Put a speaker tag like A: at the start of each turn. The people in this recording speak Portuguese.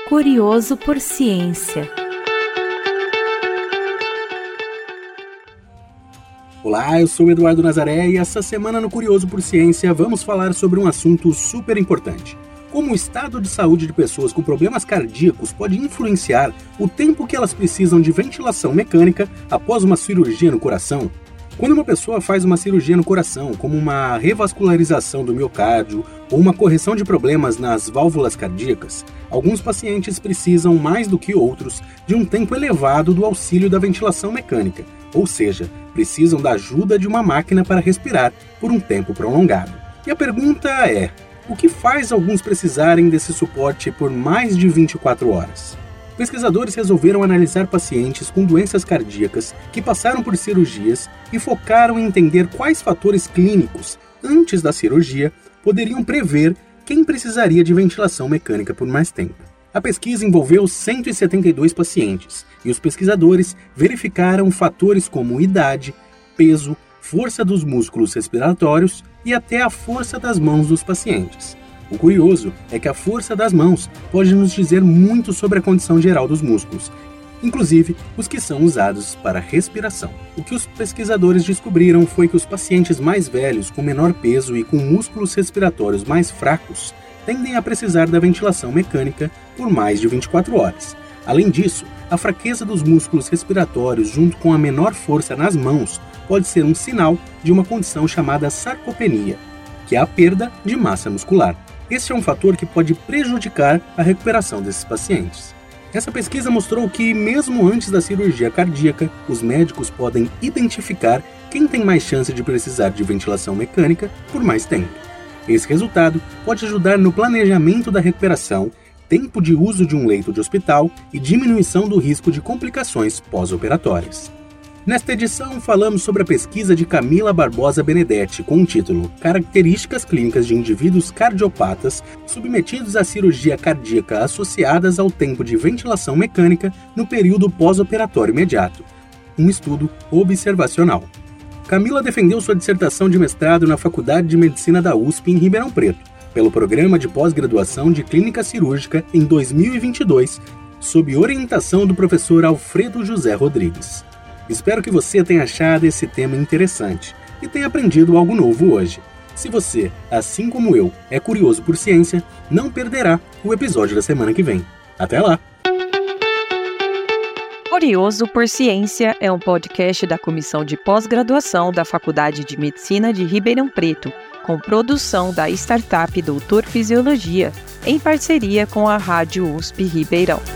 A: Curioso por Ciência.
B: Olá, eu sou o Eduardo Nazaré e essa semana no Curioso por Ciência vamos falar sobre um assunto super importante. Como o estado de saúde de pessoas com problemas cardíacos pode influenciar o tempo que elas precisam de ventilação mecânica após uma cirurgia no coração. Quando uma pessoa faz uma cirurgia no coração, como uma revascularização do miocárdio ou uma correção de problemas nas válvulas cardíacas, alguns pacientes precisam, mais do que outros, de um tempo elevado do auxílio da ventilação mecânica, ou seja, precisam da ajuda de uma máquina para respirar por um tempo prolongado. E a pergunta é: o que faz alguns precisarem desse suporte por mais de 24 horas? Pesquisadores resolveram analisar pacientes com doenças cardíacas que passaram por cirurgias e focaram em entender quais fatores clínicos, antes da cirurgia, poderiam prever quem precisaria de ventilação mecânica por mais tempo. A pesquisa envolveu 172 pacientes e os pesquisadores verificaram fatores como idade, peso, força dos músculos respiratórios e até a força das mãos dos pacientes. O curioso é que a força das mãos pode nos dizer muito sobre a condição geral dos músculos, inclusive os que são usados para respiração. O que os pesquisadores descobriram foi que os pacientes mais velhos, com menor peso e com músculos respiratórios mais fracos, tendem a precisar da ventilação mecânica por mais de 24 horas. Além disso, a fraqueza dos músculos respiratórios junto com a menor força nas mãos pode ser um sinal de uma condição chamada sarcopenia, que é a perda de massa muscular. Este é um fator que pode prejudicar a recuperação desses pacientes. Essa pesquisa mostrou que, mesmo antes da cirurgia cardíaca, os médicos podem identificar quem tem mais chance de precisar de ventilação mecânica por mais tempo. Esse resultado pode ajudar no planejamento da recuperação, tempo de uso de um leito de hospital e diminuição do risco de complicações pós-operatórias. Nesta edição, falamos sobre a pesquisa de Camila Barbosa Benedetti com o título Características Clínicas de Indivíduos Cardiopatas submetidos à cirurgia cardíaca associadas ao tempo de ventilação mecânica no período pós-operatório imediato. Um estudo observacional. Camila defendeu sua dissertação de mestrado na Faculdade de Medicina da USP em Ribeirão Preto, pelo Programa de Pós-Graduação de Clínica Cirúrgica em 2022, sob orientação do professor Alfredo José Rodrigues. Espero que você tenha achado esse tema interessante e tenha aprendido algo novo hoje. Se você, assim como eu, é curioso por ciência, não perderá o episódio da semana que vem. Até lá!
C: Curioso por Ciência é um podcast da Comissão de Pós-Graduação da Faculdade de Medicina de Ribeirão Preto, com produção da startup Doutor Fisiologia, em parceria com a Rádio USP Ribeirão.